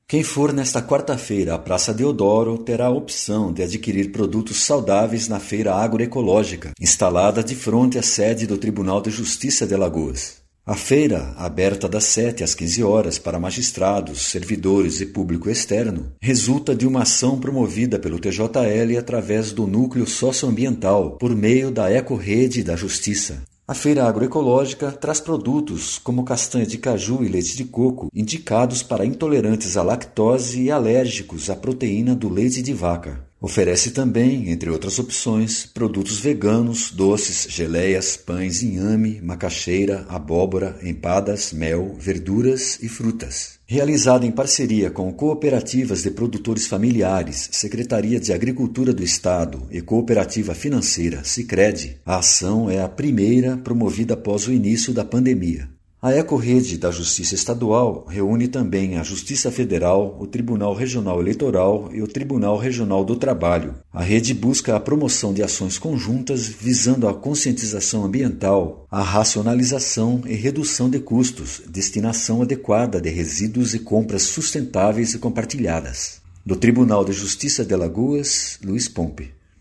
Quem for nesta quarta-feira à Praça Deodoro terá a opção de adquirir produtos saudáveis na Feira Agroecológica, instalada de frente à sede do Tribunal de Justiça de Alagoas. A feira, aberta das 7 às 15 horas para magistrados, servidores e público externo, resulta de uma ação promovida pelo TJL através do Núcleo Socioambiental, por meio da Ecorrede da Justiça. A feira agroecológica traz produtos como castanha de caju e leite de coco, indicados para intolerantes à lactose e alérgicos à proteína do leite de vaca. Oferece também, entre outras opções, produtos veganos, doces, geleias, pães, inhame, macaxeira, abóbora, empadas, mel, verduras e frutas. Realizada em parceria com cooperativas de produtores familiares, Secretaria de Agricultura do Estado e Cooperativa Financeira Sicredi, a ação é a primeira promovida após o início da pandemia. A Ecorrede da Justiça Estadual reúne também a Justiça Federal, o Tribunal Regional Eleitoral e o Tribunal Regional do Trabalho. A rede busca a promoção de ações conjuntas visando a conscientização ambiental, a racionalização e redução de custos, destinação adequada de resíduos e compras sustentáveis e compartilhadas. Do Tribunal de Justiça de Alagoas, Luiz Pompe.